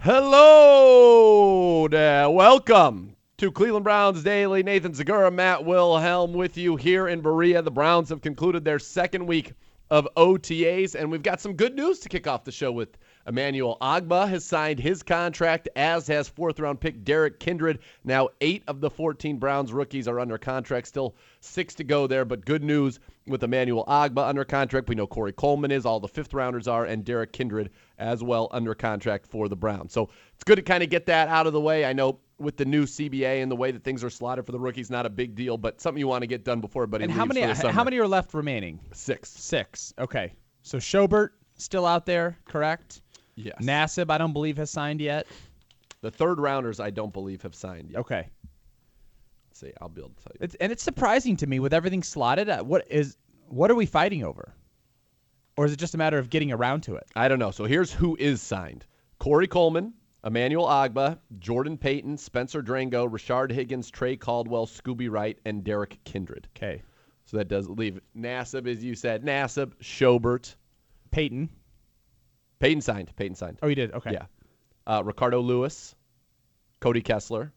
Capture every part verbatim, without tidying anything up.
Hello there. Welcome to Cleveland Browns Daily. Nathan Zegura, Matt Wilhelm with you here in Berea. The Browns have concluded their second week of O T As, and we've got some good news to kick off the show with. Emmanuel Ogbah has signed his contract, as has fourth-round pick Derek Kindred. Now eight of the fourteen Browns rookies are under contract. Still six to go there, but good news with Emmanuel Ogbah under contract. We know Corey Coleman is, all the fifth-rounders are, and Derek Kindred as well under contract for the Browns. So it's good to kind of get that out of the way. I know with the new C B A and the way that things are slotted for the rookies, not a big deal, but something you want to get done before everybody and leaves how many, for the summer. How many are left remaining? Six. Six. Okay. So Schobert still out there, correct? Yes. Nassib, I don't believe, has signed yet. The third rounders, I don't believe, have signed yet. Okay. Let's see, I'll be able to tell you. It's, and it's surprising to me with everything slotted. uh, What is what are we fighting over? Or is it just a matter of getting around to it? I don't know. So here's who is signed. Corey Coleman, Emmanuel Ogbah, Jordan Payton, Spencer Drango, Rashard Higgins, Trey Caldwell, Scooby Wright, and Derek Kindred. Okay. So that does leave Nassib, as you said. Nassib, Schobert. Peyton. Payton signed. Payton signed. Oh, he did? Okay. Yeah. Uh, Ricardo Lewis, Cody Kessler.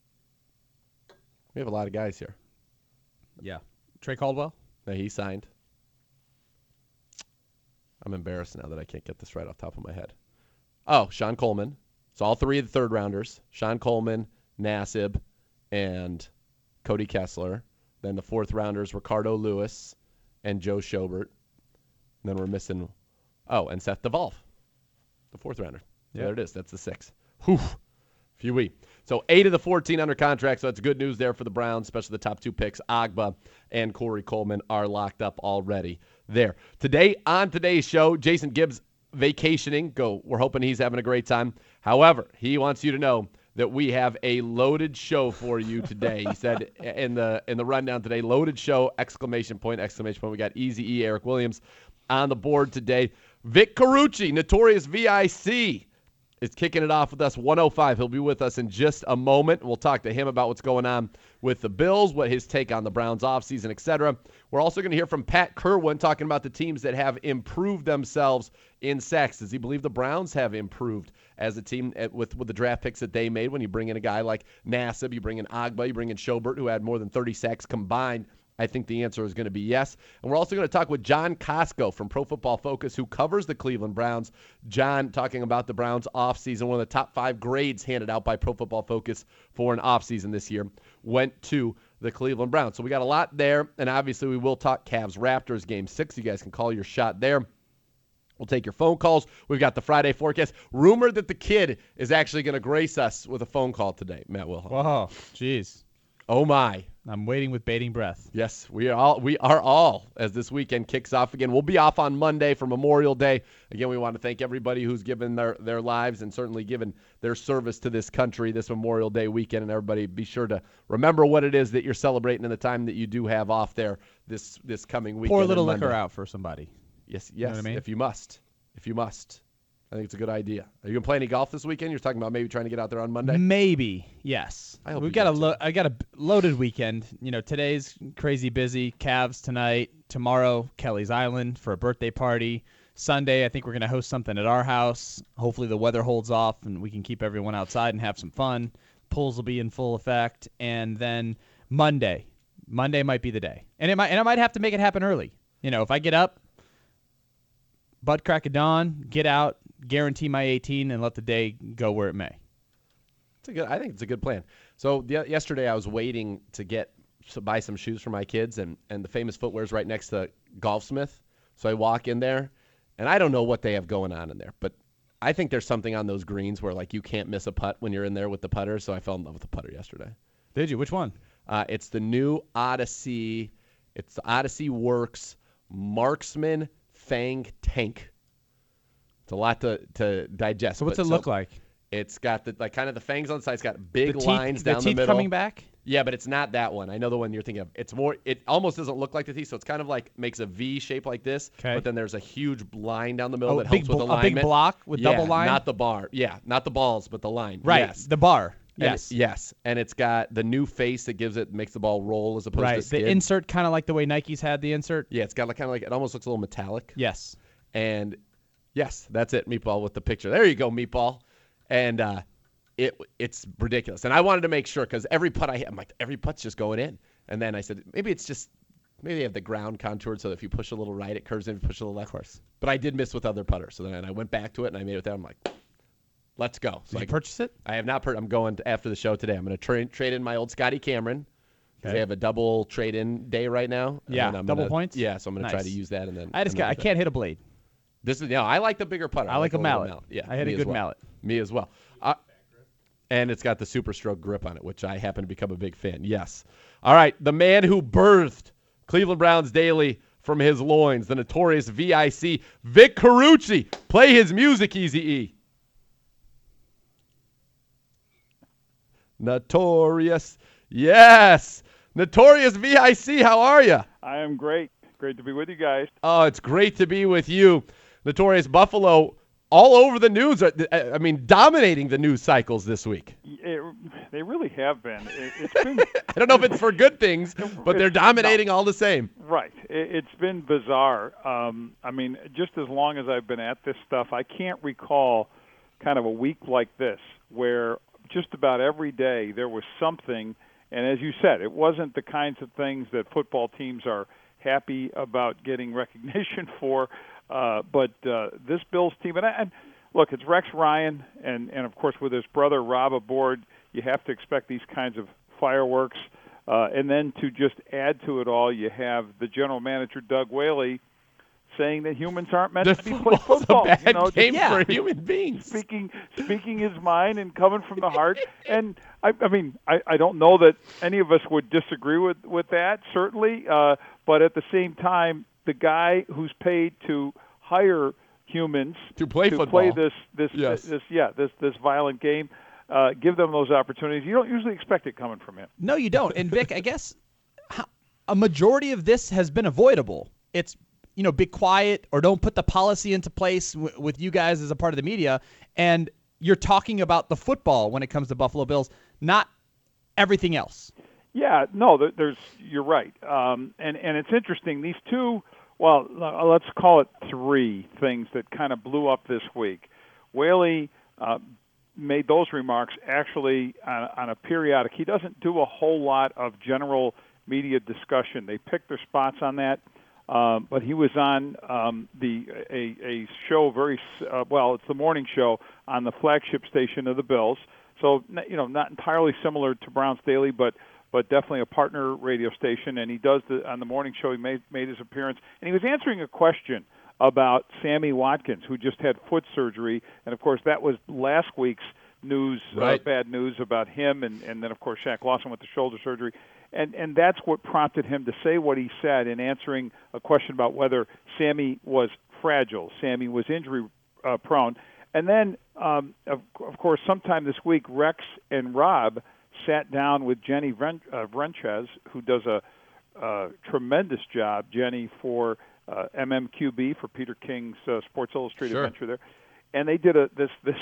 We have a lot of guys here. Yeah. Trey Caldwell? Now he signed. I'm embarrassed now that I can't get this right off the top of my head. Oh, Sean Coleman. So all three of the third rounders. Sean Coleman, Nassib, and Cody Kessler. Then the fourth rounders, Ricardo Lewis and Joe Schobert. And then we're missing, oh, and Seth DeVolf, the fourth rounder. So Yep. there it is. That's the six. Whew. Few wee. So eight of the fourteen under contract, so that's good news there for the Browns, especially the top two picks. Ogbah and Corey Coleman are locked up already there. Today, on today's show, Jason Gibbs vacationing. Go. We're hoping he's having a great time. However, he wants you to know that we have a loaded show for you today. He said in the in the rundown today, loaded show, exclamation point, exclamation point. We got Easy E, Eric Williams on the board today. Vic Carucci, Notorious V I C, is kicking it off with us, one oh five. He'll be with us in just a moment. We'll talk to him about what's going on with the Bills, what his take on the Browns offseason, et cetera. We're also going to hear from Pat Kerwin talking about the teams that have improved themselves in sacks. Does he believe the Browns have improved as a team at, with, with the draft picks that they made? When you bring in a guy like Nassib, you bring in Ogbah, you bring in Schobert, who had more than thirty sacks combined. I think the answer is going to be yes. And we're also going to talk with John Costco from Pro Football Focus, who covers the Cleveland Browns. John talking about the Browns offseason. One of the top five grades handed out by Pro Football Focus for an offseason this year went to the Cleveland Browns. So we got a lot there. And obviously we will talk Cavs-Raptors game six. You guys can call your shot there. We'll take your phone calls. We've got the Friday forecast. Rumored that the kid is actually going to grace us with a phone call today, Matt Wilhelm. Whoa. Jeez. Oh, my. I'm waiting with bating breath. Yes, we are all we are all as this weekend kicks off again. We'll be off on Monday for Memorial Day. Again, we want to thank everybody who's given their, their lives and certainly given their service to this country this Memorial Day weekend. And everybody be sure to remember what it is that you're celebrating in the time that you do have off there this this coming weekend. Pour a little on liquor Monday. out for somebody. Yes, yes, You know what I mean? if you must. If you must. I think it's a good idea. Are you going to play any golf this weekend? You're talking about maybe trying to get out there on Monday? Maybe, yes. I hope We've you got a do, lo- I got a b- loaded weekend. You know, today's crazy busy. Cavs tonight. Tomorrow, Kelly's Island for a birthday party. Sunday, I think we're going to host something at our house. Hopefully the weather holds off and we can keep everyone outside and have some fun. Pools will be in full effect. And then Monday. Monday might be the day. And it might and I might have to make it happen early. You know, if I get up, butt crack of dawn, get out, guarantee my eighteen, and let the day go where it may. It's a good. I think it's a good plan. So the, yesterday I was waiting to get to buy some shoes for my kids, and, and the Famous Footwear is right next to Golfsmith. So I walk in there, and I don't know what they have going on in there, but I think there's something on those greens where like you can't miss a putt when you're in there with the putter. So I fell in love with the putter yesterday. Did you? Which one? Uh, it's the new Odyssey. It's the Odyssey Works Marksman Fang Tank. It's a lot to, to digest. So what's but it look like? It's got the like kind of the fangs on the side. It's got big The teeth, lines down the the teeth middle. coming back? Yeah, but it's not that one. I know the one you're thinking of. It's more. It almost doesn't look like the teeth, so it's kind of like makes a V shape like this. Okay. But then there's a huge line down the middle Oh, that big helps with blo- a alignment. big block with yeah, double line? Not the bar. Yeah, not the balls, but the line. Right. Yes. The bar. And Yes. it- yes. And it's got the new face that gives it makes the ball roll as opposed Right. to skid. The insert kind of like the way Nike's had the insert? yeah, it's got like kind of like it almost looks a little metallic. Yes. And yes, that's it, Meatball with the picture. There you go, Meatball. and uh, it it's ridiculous. And I wanted to make sure because every putt I hit, I'm like, every putt's just going in. And then I said, maybe it's just maybe they have the ground contoured so that if you push a little right, it curves in. If you push a little left. Of course. But I did miss with other putters. So then I went back to it and I made it with that. I'm like, let's go. So Did I you purchase it? I have not. Per- I'm going to, after the show today. I'm going to tra- trade in my old Scotty Cameron because Okay. they have a double trade-in day right now. and Yeah, then I'm double gonna- points? Yeah, so I'm going to try Nice. to use that and then. I just and got. then I can't hit a blade. This is yeah. I like the bigger putter. I like a the little mallet. Yeah, I had me a as good well. mallet. Me as well. Uh, and it's got the Super Stroke grip on it, which I happen to become a big fan. Yes. All right, the man who birthed Cleveland Browns Daily from his loins, the notorious V I C, Vic Carucci. Play his music, Easy-E. Notorious. Yes. Notorious V I C, how are you? I am great. Great to be with you guys. Oh, it's great to be with you. Notorious Buffalo, all over the news. I mean, dominating the news cycles this week. It, they really have been. It, it's been I don't know if it's for good things, but they're dominating all the same. right. It, it's been bizarre. Um, I mean, just as long as I've been at this stuff, I can't recall kind of a week like this where just about every day there was something. And as you said, it wasn't the kinds of things that football teams are happy about getting recognition for. Uh, but uh, this Bills team, and, I, and look, it's Rex Ryan, and, and of course with his brother Rob aboard, you have to expect these kinds of fireworks. Uh, and then to just add to it all, you have the general manager, Doug Whaley, saying that humans aren't meant The to be play football's football. a bad you know, game just for human beings. Speaking, speaking his mind and coming from the heart. And I, I mean, I, I don't know that any of us would disagree with with that, certainly. Uh, but at the same time, the guy who's paid to hire humans To play to football. play this this Yes. this yeah this this violent game, uh, give them those opportunities. You don't usually expect it coming from him. No, you don't. And Vic, I guess how, a majority of this has been avoidable. It's you know, be quiet or don't put the policy into place w- with you guys as a part of the media. And you're talking about the football when it comes to Buffalo Bills, not everything else. Yeah, no, there- there's you're right, um, and and it's interesting. These two, well, l- let's call it three things that kind of blew up this week. Whaley uh, made those remarks actually on, on a periodic. He doesn't do a whole lot of general media discussion. They pick their spots on that. Um, but he was on um, the a, a show very uh, well. It's the morning show on the flagship station of the Bills. So you know, not entirely similar to Browns Daily, but but definitely a partner radio station. And he does the on the morning show. He made made his appearance, and he was answering a question about Sammy Watkins, who just had foot surgery, and of course that was last week's news, Right. uh, bad news about him, and and then of course Shaq Lawson with the shoulder surgery. And and that's what prompted him to say what he said in answering a question about whether Sammy was fragile. Sammy was injury uh, prone. And then, um, of, of course, sometime this week, Rex and Rob sat down with Jenny Vren- uh, Vrenchez, who does a uh, tremendous job, Jenny, for uh, M M Q B, for Peter King's uh, Sports Illustrated Sure. venture there. And they did a this this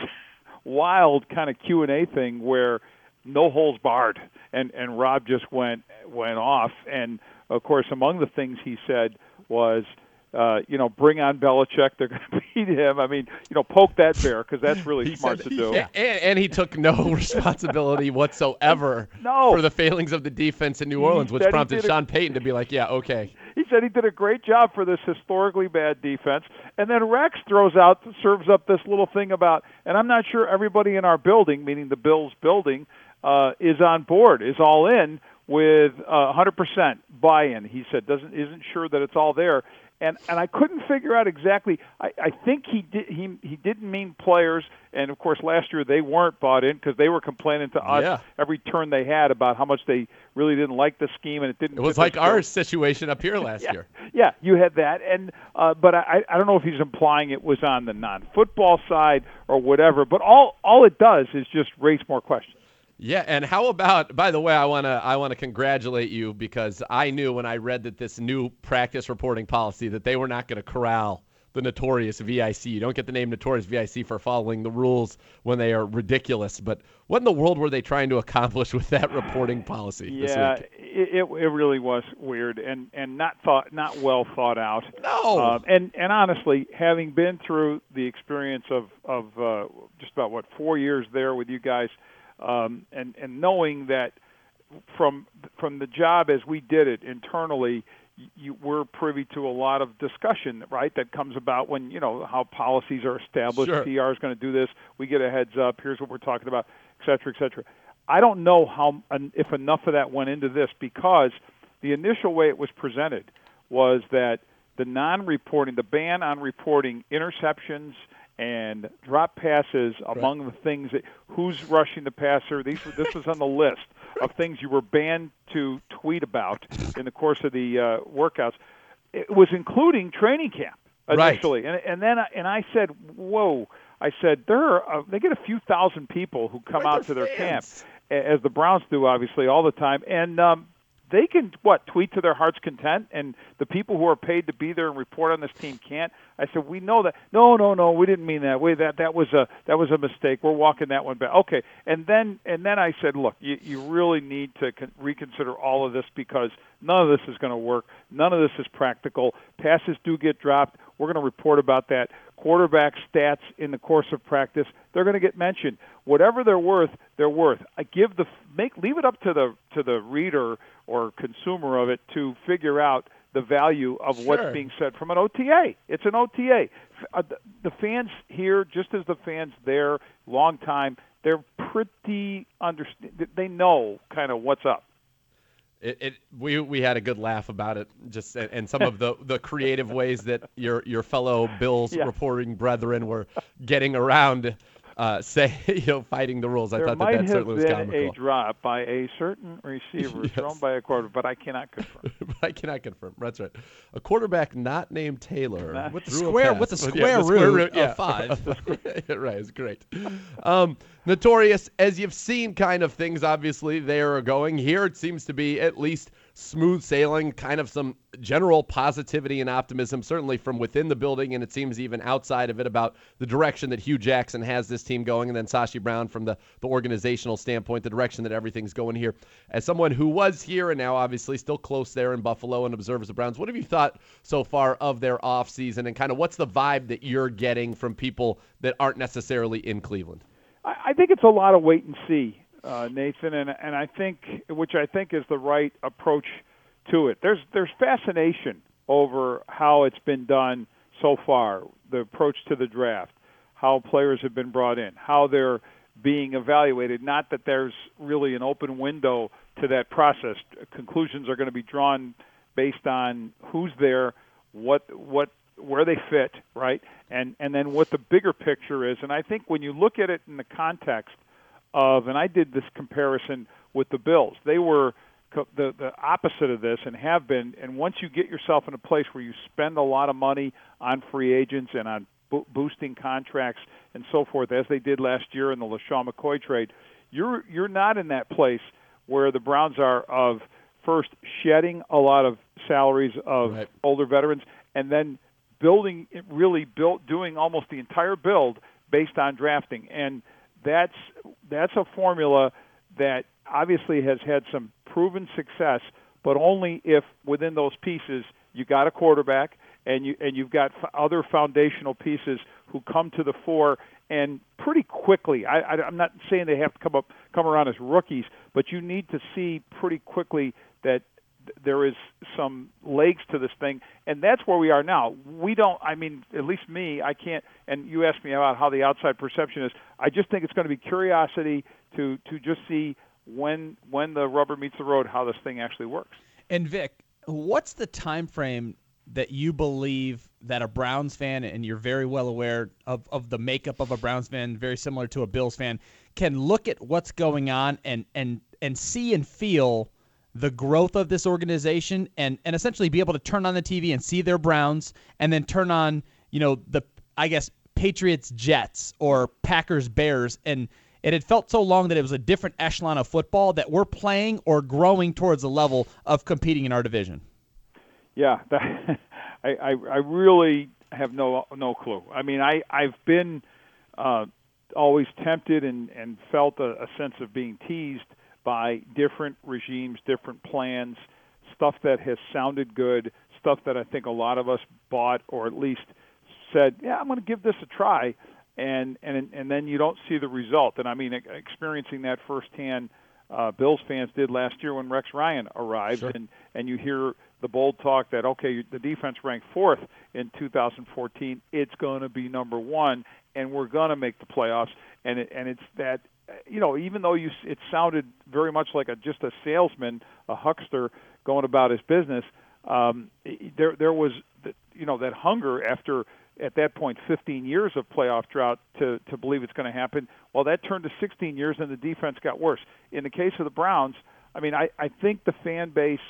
wild kind of Q and A thing where no holes barred, and and Rob just went went off. And of course, among the things he said was, uh, you know, bring on Belichick. They're going to beat him. I mean, you know, poke that bear because that's really He smart said- to do. Yeah, and, and he took no responsibility whatsoever No. for the failings of the defense in New Orleans, which said he prompted did a- Sean Payton to be like, yeah, okay. He said he did a great job for this historically bad defense. And then Rex throws out, serves up this little thing about, and I'm not sure everybody in our building, meaning the Bills building, uh, is on board, is all in with uh, one hundred percent buy-in. He said doesn't isn't sure that it's all there. And and I couldn't figure out exactly. I, I think he did he he didn't mean players. And of course, last year they weren't bought in because they were complaining to us Yeah. every turn they had about how much they really didn't like the scheme and it didn't. It was fit their like our skills. situation up here last yeah. year. Yeah, you had that, and uh, but I I don't know if he's implying it was on the non-football side or whatever. But all all it does is just raise more questions. Yeah, and how about, by the way, I want to I want to congratulate you because I knew when I read that this new practice reporting policy that they were not going to corral the notorious V I C. You don't get the name notorious V I C for following the rules when they are ridiculous. But what in the world were they trying to accomplish with that reporting policy this Yeah, week? it, it it really was weird and, and not thought not well thought out. No. Um, and and honestly, having been through the experience of of uh, just about, what, four years there with you guys, um, and, and knowing that from from the job as we did it internally, you, we're privy to a lot of discussion, right, that comes about when, you know, how policies are established. Sure. P R is going to do this. We get a heads up. Here's what we're talking about, et cetera, et cetera. I don't know how if enough of that went into this, because the initial way it was presented was that the non-reporting, the ban on reporting interceptions and drop passes among right. the things that who's rushing the passer. These were, this was on the list of things you were banned to tweet about in the course of the uh, workouts. It was including training camp initially, right. and, and then I, and I said, "Whoa!" I said, "There are uh, they get a few thousand people who come right, out to their fans. camp, as the Browns do, obviously all the time, and." Um, They can, what, tweet to their heart's content, and the people who are paid to be there and report on this team can't? I said, we know that. No, no, no, we didn't mean that. We, that that was a that was a mistake. We're walking that one back. Okay, and then and then I said, look, you, you really need to con- reconsider all of this, because none of this is going to work. None of this is practical. Passes do get dropped. We're going to report about that. Quarterback stats in the course of practice, they're going to get mentioned. Whatever they're worth, they're worth. I give the make leave it up to the to the reader or consumer of it to figure out the value of sure. what's being said from an O T A. It's an O T A. Uh, the, the fans here, just as the fans there, long time, they're pretty understand. They know kind of what's up. It, it we we had a good laugh about it, just and some of the, the creative ways that your your fellow Bills yeah. reporting brethren were getting around, uh, say you know fighting the rules. I there thought might that that certainly was have comical. been a drop by a certain receiver yes. thrown by a quarterback, but I cannot confirm. I cannot confirm. That's right. A quarterback not named Taylor Not with the threw a square pass. with the But, square yeah, the root square root yeah. of five. right, it's great. Um, notorious, as you've seen, kind of things. Obviously, they are going here. It seems to be at least smooth sailing, kind of some general positivity and optimism, certainly from within the building, and it seems even outside of it, about the direction that Hugh Jackson has this team going, and then Sashi Brown from the, the organizational standpoint, the direction that everything's going here. As someone who was here and now obviously still close there in Buffalo and observes the Browns, what have you thought so far of their offseason, and kind of what's the vibe that you're getting from people that aren't necessarily in Cleveland? I, I think it's a lot of wait and see. Uh, Nathan, and and I think, which I think is the right approach to it. There's there's fascination over how it's been done so far, the approach to the draft, how players have been brought in, how they're being evaluated. Not that there's really an open window to that process. Conclusions are going to be drawn based on who's there, what what where they fit, right, and and then what the bigger picture is. And I think when you look at it in the context of, and I did this comparison with the Bills. They were co- the the opposite of this and have been. And once you get yourself in a place where you spend a lot of money on free agents and on bo- boosting contracts and so forth, as they did last year in the LaShawn McCoy trade, you're you're not in that place where the Browns are of first shedding a lot of salaries of right. older veterans, and then building really built doing almost the entire build based on drafting. And That's that's a formula that obviously has had some proven success, but only if within those pieces you got a quarterback and you and you've got f- other foundational pieces who come to the fore and pretty quickly. I, I, I'm not saying they have to come up come around as rookies, but you need to see pretty quickly that there is some legs to this thing, and that's where we are now. We don't, I mean, at least me, I can't, and you asked me about how the outside perception is. I just think it's going to be curiosity to, to just see when when the rubber meets the road, how this thing actually works. And Vic, what's the time frame that you believe that a Browns fan, and you're very well aware of, of the makeup of a Browns fan, very similar to a Bills fan, can look at what's going on and and, and see and feel the growth of this organization, and, and essentially be able to turn on the T V and see their Browns, and then turn on, you know, the, I guess, Patriots Jets or Packers Bears, and it had felt so long that it was a different echelon of football that we're playing or growing towards the level of competing in our division. Yeah, that, I, I I really have no no clue. I mean, I I've been uh, always tempted and and felt a, a sense of being teased by different regimes, different plans, stuff that has sounded good, stuff that I think a lot of us bought or at least said, yeah, I'm going to give this a try. and and and then you don't see the result. And I mean, experiencing that firsthand, uh, Bills fans did last year when Rex Ryan arrived, Sure. and and you hear the bold talk that, okay, the defense ranked fourth in two thousand fourteen, it's going to be number one, and we're going to make the playoffs. And it, and it's that, you know, even though you it sounded very much like a just a salesman, a huckster going about his business, um, there there was, you know, that hunger after, at that point, fifteen years of playoff drought to, to believe it's going to happen. Well, that turned to sixteen years, and the defense got worse. In the case of the Browns, I mean, I, I think the fan base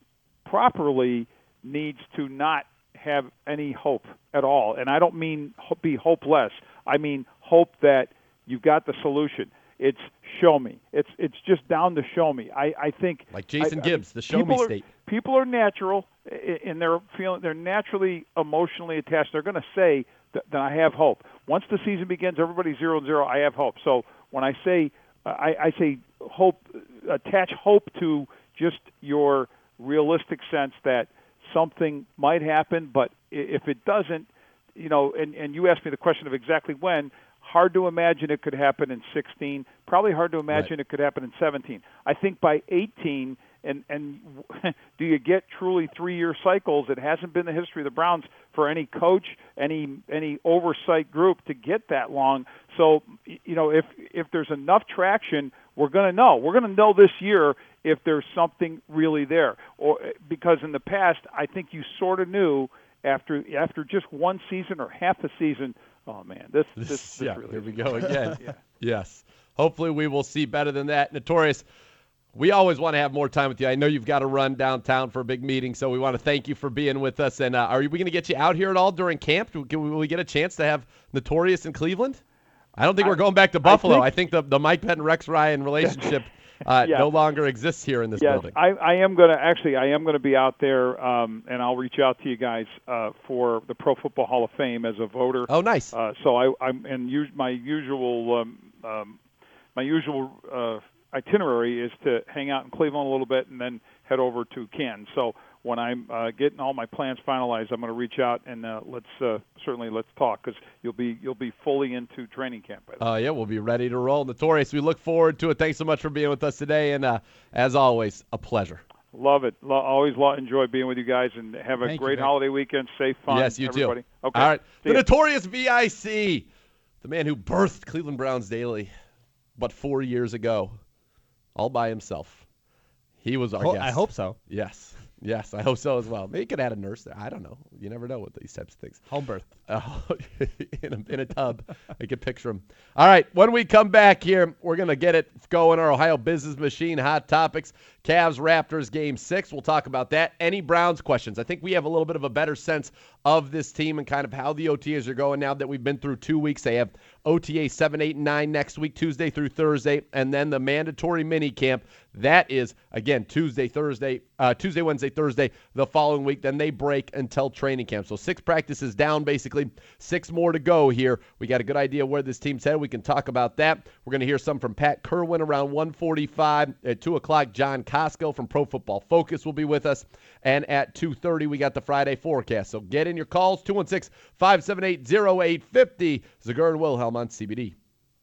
properly needs to not have any hope at all. And I don't mean be hopeless. I mean hope that you've got the solution. It's show me. It's it's just down to show me. I, I think like Jason I, Gibbs, I, the show me are, state. People are natural, and they're feeling they're naturally emotionally attached. They're going to say that, that I have hope. Once the season begins, everybody's zero and zero. I have hope. So when I say I, I say hope, attach hope to just your realistic sense that something might happen, but if it doesn't, you know, and, and you asked me the question of exactly when, hard to imagine it could happen in sixteen, probably hard to imagine right. it could happen in seventeen. I think by eighteen, and, and do you get truly three-year cycles? It hasn't been the history of the Browns for any coach, any any oversight group to get that long. So, you know, if if there's enough traction, we're going to know. We're going to know this year if there's something really there. Or because in the past, I think you sort of knew after after just one season or half a season, oh, man, this this, this yeah, really here we is go again. yeah. Yes. Hopefully we will see better than that. Notorious, we always want to have more time with you. I know you've got to run downtown for a big meeting, so we want to thank you for being with us. And uh, are we going to get you out here at all during camp? Can we, will we get a chance to have Notorious in Cleveland? I don't think I, we're going back to Buffalo. I think, I think the, the Mike Penn Rex Ryan relationship uh, yeah. no longer exists here in this yes, building. I, I am going to actually I am going to be out there, um, and I'll reach out to you guys uh, for the Pro Football Hall of Fame as a voter. Oh, nice. Uh, so I, I'm and us, my usual um, um, my usual uh, itinerary is to hang out in Cleveland a little bit and then head over to Canton. So when I'm uh, getting all my plans finalized, I'm going to reach out and uh, let's uh, certainly let's talk because you'll be you'll be fully into training camp by then. Uh, yeah, we'll be ready to roll. Notorious, we look forward to it. Thanks so much for being with us today, and uh, as always, a pleasure. Love it. Lo- always lo- enjoy being with you guys, and have a Thank you, great Vic. holiday weekend. Safe, fun, Yes, you everybody. too. Okay. All right. See The ya. Notorious V I C, the man who birthed Cleveland Browns Daily, but four years ago, all by himself. He was our Ho- guest. I hope so. Yes. Yes, I hope so as well. Maybe you could add a nurse there. I don't know. You never know with these types of things. Home birth. Oh, in, a, in a tub. I can picture him. All right, when we come back here, we're going to get it going. Our Ohio Business Machine Hot Topics. Cavs Raptors Game six. We'll talk about that. Any Browns questions? I think we have a little bit of a better sense of this team and kind of how the O T As are going now that we've been through two weeks. They have O T A seven, eight, and nine next week, Tuesday through Thursday, and then the mandatory mini camp. That is, again, Tuesday, Thursday, uh, Tuesday, Wednesday, Thursday, the following week. Then they break until training camp. So six practices down, basically. Six more to go here. We got a good idea where this team's headed. We can talk about that. We're going to hear some from Pat Kerwin around one forty-five. At two o'clock, John Costco from Pro Football Focus will be with us. And at two thirty, we got the Friday forecast. So get in your calls, two one six, five seven eight, zero eight five zero. Zagur and Wilhelm on C B D.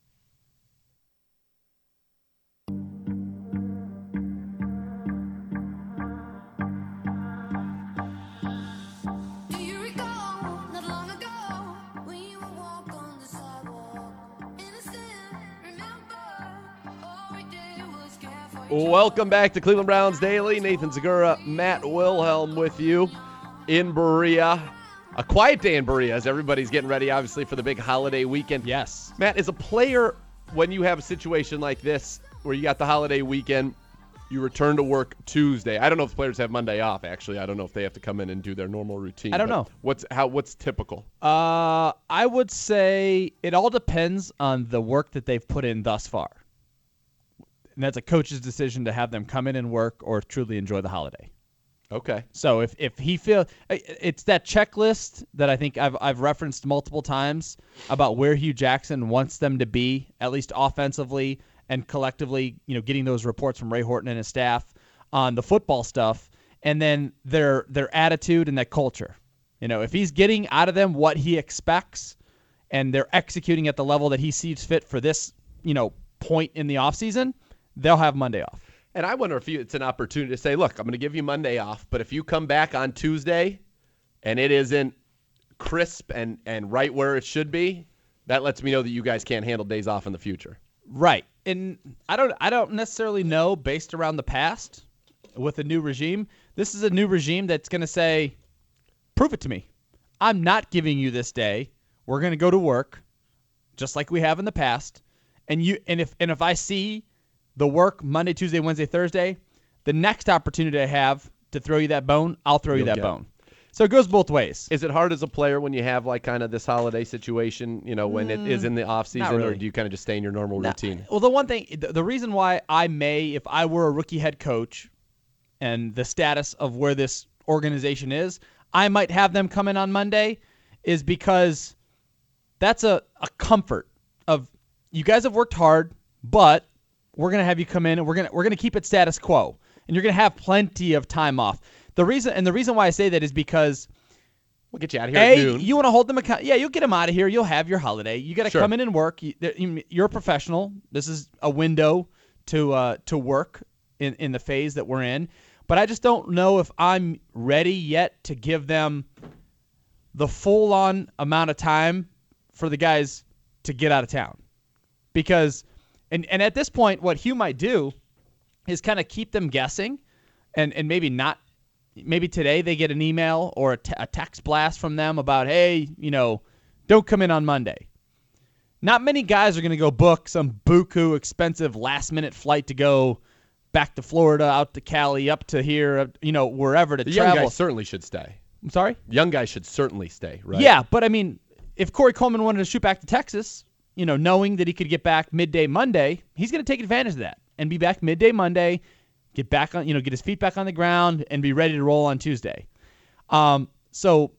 Welcome back to Cleveland Browns Daily. Nathan Zagura, Matt Wilhelm with you in Berea. A quiet day in Berea as everybody's getting ready, obviously, for the big holiday weekend. Yes. Matt, as a player, when you have a situation like this where you got the holiday weekend, you return to work Tuesday. I don't know if players have Monday off, actually. I don't know if they have to come in and do their normal routine. I don't know. What's how? What's typical? Uh, I would say it all depends on the work that they've put in thus far. And that's a coach's decision to have them come in and work or truly enjoy the holiday. Okay. So if, if he feel it's that checklist that I think I've I've referenced multiple times about where Hugh Jackson wants them to be, at least offensively and collectively, you know, getting those reports from Ray Horton and his staff on the football stuff, and then their their attitude and that culture. You know, if he's getting out of them what he expects, and they're executing at the level that he sees fit for this, you know, point in the offseason, they'll have Monday off. And I wonder if you, it's an opportunity to say, look, I'm going to give you Monday off, but if you come back on Tuesday and it isn't crisp and, and right where it should be, that lets me know that you guys can't handle days off in the future. Right. And I don't I don't necessarily know, based around the past with a new regime, this is a new regime that's going to say, prove it to me. I'm not giving you this day. We're going to go to work just like we have in the past. And you and if and if I see the work Monday, Tuesday, Wednesday, Thursday, the next opportunity I have to throw you that bone, I'll throw you You'll that bone. So it goes both ways. Is it hard as a player when you have like kind of this holiday situation, you know, when mm, it is in the off season, really. or do you kind of just stay in your normal No. routine? Well, the one thing, the, the reason why I may, if I were a rookie head coach and the status of where this organization is, I might have them come in on Monday is because that's a, a comfort of you guys have worked hard, but we're going to have you come in and we're going to we're going to keep it status quo, and you're going to have plenty of time off. The reason and the reason why I say that is because we'll get you out of here A, at noon. you want to hold them account. Yeah, you'll get them out of here. You'll have your holiday. You got to Sure. come in and work. You, you're a professional. This is a window to uh, to work in, in the phase that we're in. But I just don't know if I'm ready yet to give them the full-on amount of time for the guys to get out of town. Because, and, and at this point, what Hugh might do is kind of keep them guessing and, and maybe not. Maybe today they get an email or a, te- a text blast from them about, hey, you know, don't come in on Monday. Not many guys are going to go book some buku expensive last-minute flight to go back to Florida, out to Cali, up to here, you know, wherever to the travel. young guys certainly should stay. I'm sorry? Young guys should certainly stay, right? Yeah, but I mean, if Corey Coleman wanted to shoot back to Texas, you know, knowing that he could get back midday Monday, he's going to take advantage of that and be back midday Monday, get back on, you know, get his feet back on the ground and be ready to roll on Tuesday. Um, so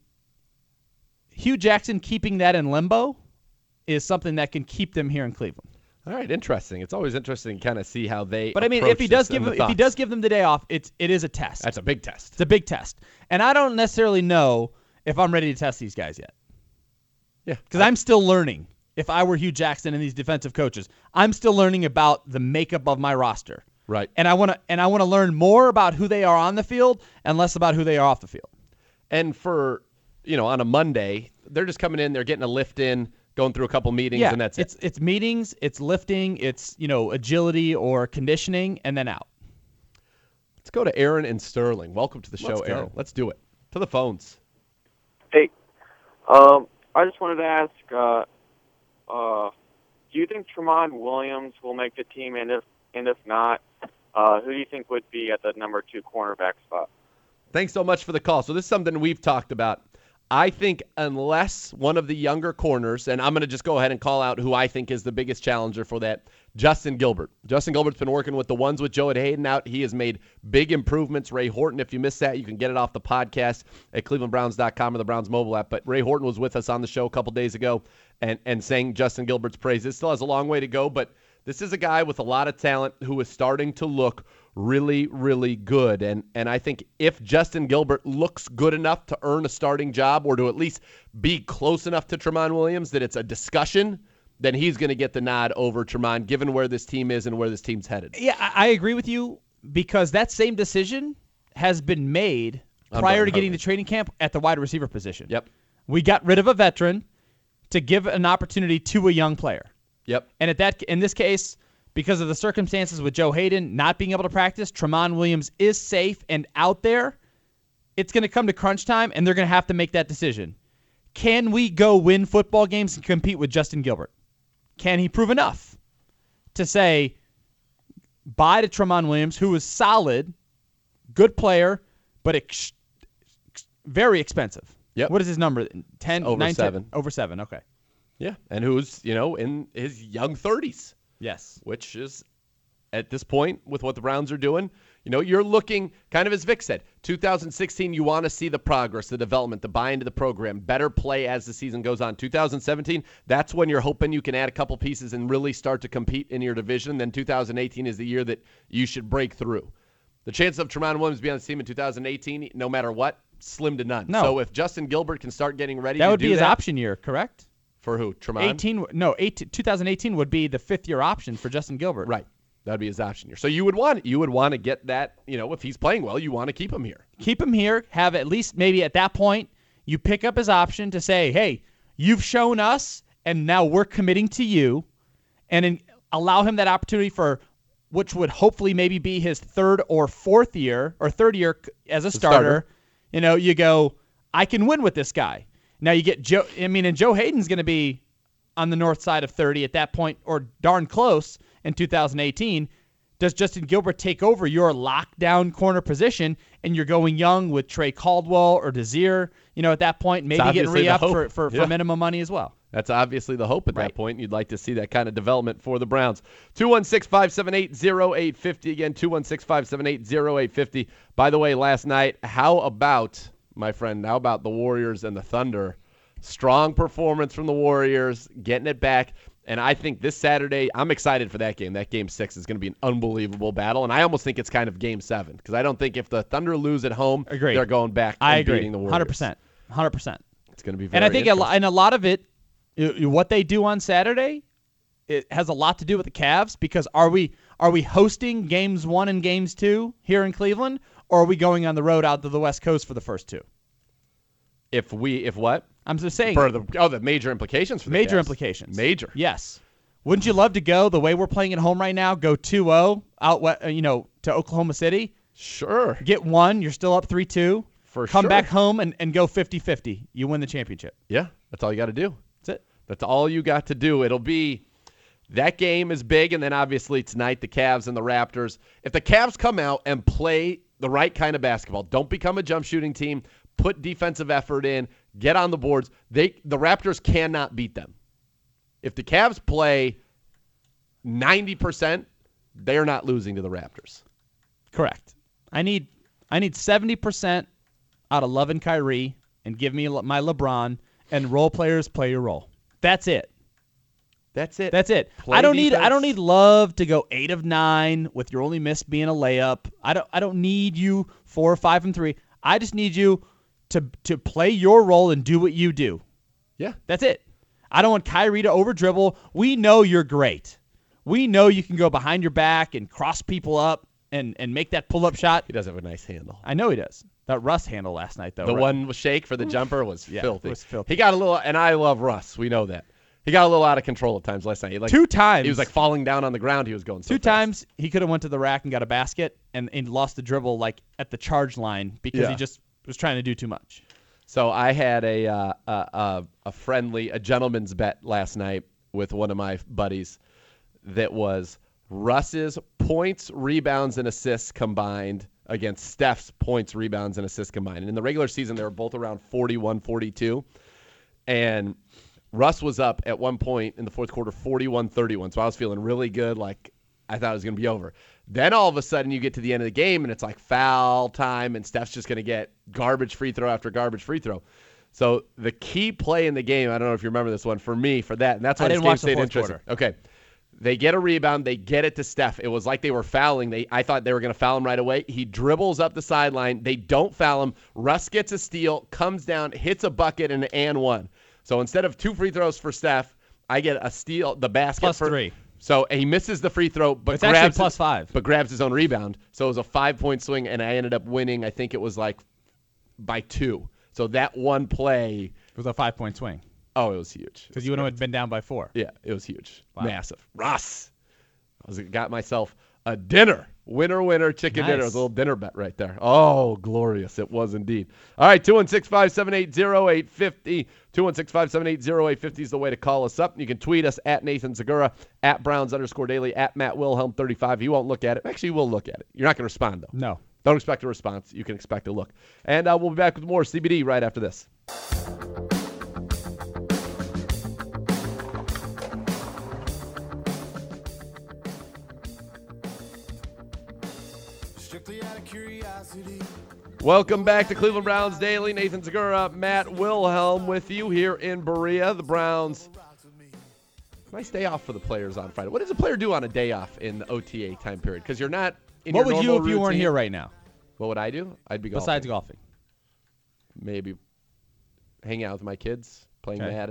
Hugh Jackson keeping that in limbo is something that can keep them here in Cleveland. All right, interesting. It's always interesting to kind of see how they. But I mean, approach if he does this give and the if he thoughts. does give them the day off, it's it is a test. That's a big test. It's a big test, and I don't necessarily know if I'm ready to test these guys yet. Yeah, Because I'm still learning. If I were Hugh Jackson and these defensive coaches, I'm still learning about the makeup of my roster. Right. And I want to and I want to learn more about who they are on the field and less about who they are off the field. And for, you know, on a Monday, they're just coming in, they're getting a lift in, going through a couple meetings, Yeah, and that's it's it. it's meetings, it's lifting, it's, you know, agility or conditioning, and then out. Let's go to Aaron and Sterling. Welcome to the show, Let's go. Aaron. Let's do it. To the phones. Hey, um, I just wanted to ask, uh, uh, do you think Tramon Williams will make the team, and if and if not, uh, who do you think would be at the number two cornerback spot? Thanks so much for the call. So this is something we've talked about. I think unless one of the younger corners, and I'm going to just go ahead and call out who I think is the biggest challenger for that, Justin Gilbert. Justin Gilbert's been working with the ones with Joe Hayden out. He has made big improvements. Ray Horton, if you missed that, you can get it off the podcast at cleveland browns dot com or the Browns mobile app. But Ray Horton was with us on the show a couple days ago and, and sang Justin Gilbert's praises. Still has a long way to go, but this is a guy with a lot of talent who is starting to look really, really good. And and I think if Justin Gilbert looks good enough to earn a starting job or to at least be close enough to Tramon Williams that it's a discussion, then he's going to get the nod over Tramon, given where this team is and where this team's headed. Yeah, I I agree with you because that same decision has been made On prior Burton to getting Harvey. to training camp at the wide receiver position. Yep. We got rid of a veteran to give an opportunity to a young player. Yep. And at that, in this case, because of the circumstances with Joe Hayden not being able to practice, Tramon Williams is safe and out there. It's going to come to crunch time, and they're going to have to make that decision. Can we go win football games and compete with Justin Gilbert? Can he prove enough to say bye to Tramon Williams, who is solid, good player, but ex- ex- very expensive? Yep. What is his number? ten, Over nine, ten? seven. Over seven, okay. Yeah. And who's, you know, in his young thirties. Yes. Which is, at this point, with what the Browns are doing, you know, you're looking, kind of as Vic said, two thousand sixteen, you want to see the progress, the development, the buy into the program, better play as the season goes on. two thousand seventeen, that's when you're hoping you can add a couple pieces and really start to compete in your division. Then two thousand eighteen is the year that you should break through. The chance of Tramon Williams being on the team in two thousand eighteen, no matter what, slim to none. No. So if Justin Gilbert can start getting ready That to would do be his that, option year, correct? For who? Tremont? eighteen, no, eighteen, twenty eighteen would be the fifth-year option for Justin Gilbert. Right. That'd be his option year. So you would want you would want to get that, you know, if he's playing well, you want to keep him here. Keep him here, have at least maybe at that point, you pick up his option to say, hey, you've shown us, and now we're committing to you, and in, allow him that opportunity for which would hopefully maybe be his third or fourth year, or third year as a starter. starter. You know, you go, I can win with this guy. Now you get Joe, I mean, and Joe Hayden's going to be on the north side of thirty at that point, or darn close in two thousand eighteen. Does Justin Gilbert take over your lockdown corner position, and you're going young with Trey Caldwell or Desir, you know, at that point, maybe getting obviously the re-upped hope. for, for, Yeah. for minimum money as well. That's obviously the hope at Right. that point. You'd like to see that kind of development for the Browns. two one six, five seven eight, zero eight five zero. Again, two one six, five seven eight, zero eight five zero. By the way, last night, how about, my friend, how about the Warriors and the Thunder? Strong performance from the Warriors, getting it back. And I think this Saturday, I'm excited for that game. That game six is going to be an unbelievable battle. And I almost think it's kind of game seven, because I don't think if the Thunder lose at home, Agreed. they're going back I and agree. beating the Warriors. one hundred percent. one hundred percent. It's going to be very And I think a interesting. lo- and a lot of it, i- i- what they do on Saturday, it has a lot to do with the Cavs, because are we are we hosting games one and games two here in Cleveland, or are we going on the road out to the West Coast for the first two? If we, if what? I'm just saying. For the oh, the major implications for the Major Cavs. implications. Major. Yes. Wouldn't you love to go the way we're playing at home right now? Go two oh out, we- uh, you know, to Oklahoma City. Sure. Get one. You're still up three two. For Come sure. back home and, and go fifty-fifty. You win the championship. Yeah, that's all you got to do. That's it. That's all you got to do. It'll be that game is big, and then obviously tonight the Cavs and the Raptors. If the Cavs come out and play the right kind of basketball, don't become a jump shooting team, put defensive effort in, get on the boards, they the Raptors cannot beat them. If the Cavs play ninety percent, they're not losing to the Raptors. Correct. I need I need seventy percent out of Love and Kyrie, and give me Le- my LeBron, and role players play your role. That's it. That's it. That's it. Play I don't need I defense. don't need Love to go eight of nine with your only miss being a layup. I don't I don't need you four or five and three. I just need you to to play your role and do what you do. Yeah. That's it. I don't want Kyrie to over dribble. We know you're great. We know you can go behind your back and cross people up and, and make that pull up shot. He does have a nice handle. I know he does. That Russ handle last night, though. The right? one with shake for the jumper was Yeah, filthy. it was filthy. He got a little, and I love Russ. We know that. He got a little out of control at times last night. He like, Two times. He was like falling down on the ground. He was going so Two fast. times he could have went to the rack and got a basket and, and lost the dribble like at the charge line because Yeah. he just was trying to do too much. So I had a, uh, a, a a friendly, a gentleman's bet last night with one of my buddies that was Russ's points, rebounds, and assists combined against Steph's points, rebounds, and assists combined. And in the regular season, they were both around forty-one, forty-two. And Russ was up at one point in the fourth quarter, forty-one thirty-one. So I was feeling really good, like I thought it was going to be over. Then all of a sudden you get to the end of the game, and it's like foul time, and Steph's just going to get garbage free throw after garbage free throw. So the key play in the game, I don't know if you remember this one, for me, for that, and that's why I this didn't game watch the stayed fourth interesting. quarter. Okay. They get a rebound. They get it to Steph. It was like they were fouling. They, I thought they were going to foul him right away. He dribbles up the sideline. They don't foul him. Russ gets a steal, comes down, hits a bucket, and an and one. So instead of two free throws for Steph, I get a steal, the basket. Plus for, three. So he misses the free throw, but It's actually grabs plus his- five. But grabs his own rebound. So it was a five-point swing, and I ended up winning. I think it was like by two. So that one play, It was a five-point swing oh, it was huge. because you would have been down by four. Yeah, it was huge. Wow. Massive. Russ. I was got myself a dinner. Winner, winner, chicken dinner. It was Nice. a little dinner bet right there. Oh, glorious. It was indeed. All right, two one six, five seven eight, zero eight five zero. two one six, five seven eight, zero eight five zero is the way to call us up. You can tweet us at Nathan Segura, at Browns underscore daily, at Matt Wilhelm thirty-five. You won't look at it. Actually, you will look at it. You're not going to respond, though. No. Don't expect a response. You can expect a look. And uh, we'll be back with more C B D right after this. Strictly out of curiosity. Welcome back to Cleveland Browns Daily. Nathan Segura, Matt Wilhelm with you here in Berea. The Browns. Nice day off for the players on Friday. What does a player do on a day off in the O T A time period? Because you're not in What your would you normal if you weren't routine. here right now? What would I do? I'd be golfing. Besides golfing. Maybe hanging out with my kids, playing Okay. Madden,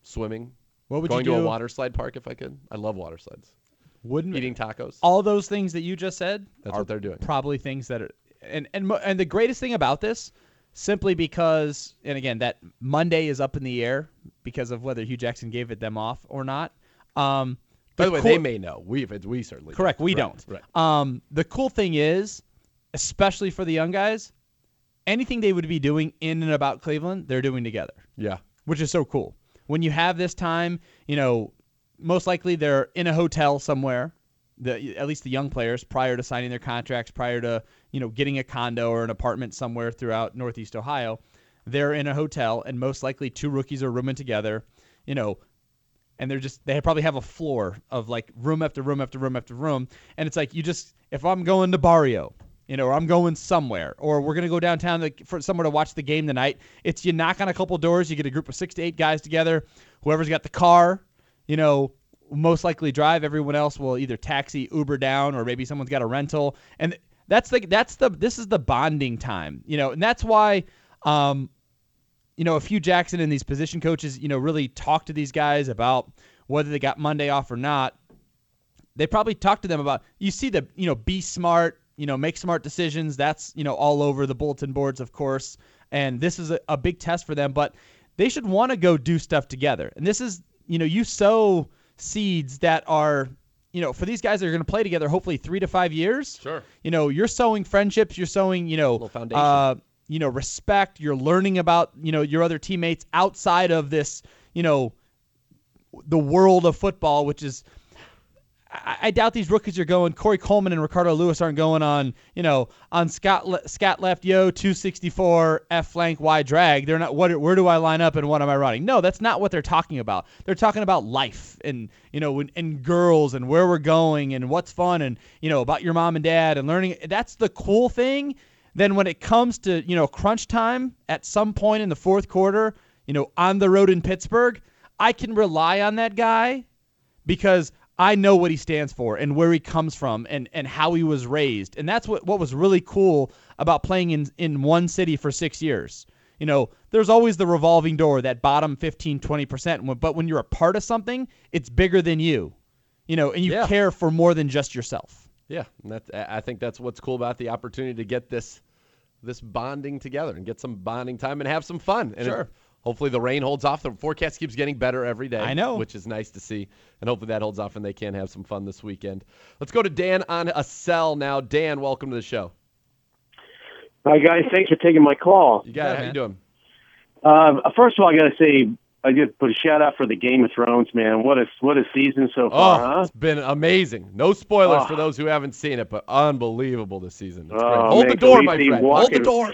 swimming, What would going you do? to a water slide park if I could. I love water slides. Wouldn't Eating tacos. all those things that you just said That's are what they're doing. probably things that are and and mo- and the greatest thing about this, simply because, and again, that Monday is up in the air because of whether Hugh Jackson gave it them off or not. Um, By the way, cool- they may know. We we certainly correct. don't. We Right, don't. Right. Um, the cool thing is, especially for the young guys, anything they would be doing in and about Cleveland, they're doing together, Yeah. which is so cool. When you have this time, you know, most likely they're in a hotel somewhere, the, at least the young players, prior to signing their contracts, prior to, you know, getting a condo or an apartment somewhere throughout Northeast Ohio. They're in a hotel, and most likely two rookies are rooming together, you know, and they're just, they probably have a floor of like room after room after room after room. And it's like, you just, if I'm going to Barrio, you know, or I'm going somewhere, or we're going to go downtown to, for somewhere to watch the game tonight, it's you knock on a couple doors, you get a group of six to eight guys together, whoever's got the car, you know, most likely drive. Everyone else will either taxi, Uber down, or maybe someone's got a rental. And that's like, that's the, this is the bonding time, you know, and that's why, um, you know, if Hugh Jackson and these position coaches, you know, really talk to these guys about whether they got Monday off or not, they probably talk to them about, you see the, you know, be smart, you know, make smart decisions. That's, you know, all over the bulletin boards, of course. And this is a, a big test for them, but they should want to go do stuff together. And this is, you know, you sow seeds that are, you know, for these guys that are going to play together, hopefully three to five years. Sure. You know, you're sowing friendships, you're sowing, you know, Little foundation. uh, you know, respect. You're learning about, you know, your other teammates outside of this, you know, the world of football, which is, I, I doubt these rookies are going, Corey Coleman and Ricardo Lewis aren't going on, you know, on Scott le- Scat left, yo, two sixty-four, F flank, Y drag. They're not, what, where do I line up and what am I running? No, that's not what they're talking about. They're talking about life and, you know, and, and girls and where we're going and what's fun and, you know, about your mom and dad and learning. That's the cool thing. Then when it comes to, you know, crunch time at some point in the fourth quarter, you know, on the road in Pittsburgh, I can rely on that guy because I know what he stands for and where he comes from and, and how he was raised. And that's what, what was really cool about playing in, in one city for six years. You know, there's always the revolving door, that bottom fifteen, twenty percent. But when you're a part of something, it's bigger than you, you know, and you Yeah. care for more than just yourself. Yeah, and that, I think that's what's cool about the opportunity to get this this bonding together and get some bonding time and have some fun. And Sure. it, hopefully the rain holds off. The forecast keeps getting better every day. I know. Which is nice to see. And hopefully that holds off and they can have some fun this weekend. Let's go to Dan on a cell now. Dan, welcome to the show. Hi, guys. Thanks for taking my call. You got Yeah, it. How man. you doing? Uh, first of all, I got to say, I just put a shout out for the Game of Thrones, man. What a what a season so Oh, far, huh? it's been amazing. No spoilers Oh. for those who haven't seen it, but unbelievable this season. It's Oh, great. Hold man, the door, can we my see friend. Hold the walking- door.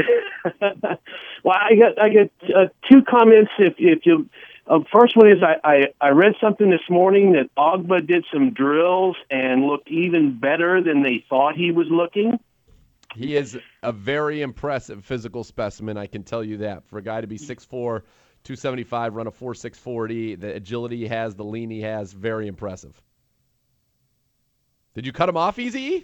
Well, I got I got uh, two comments. If if you, uh, first one is I, I I read something this morning that Ogba did some drills and looked even better than they thought he was looking. He is a very impressive physical specimen, I can tell you that. For a guy to be six four, two seventy-five, run a four six forty, the agility he has, the lean he has, very impressive. Did you cut him off, Easy?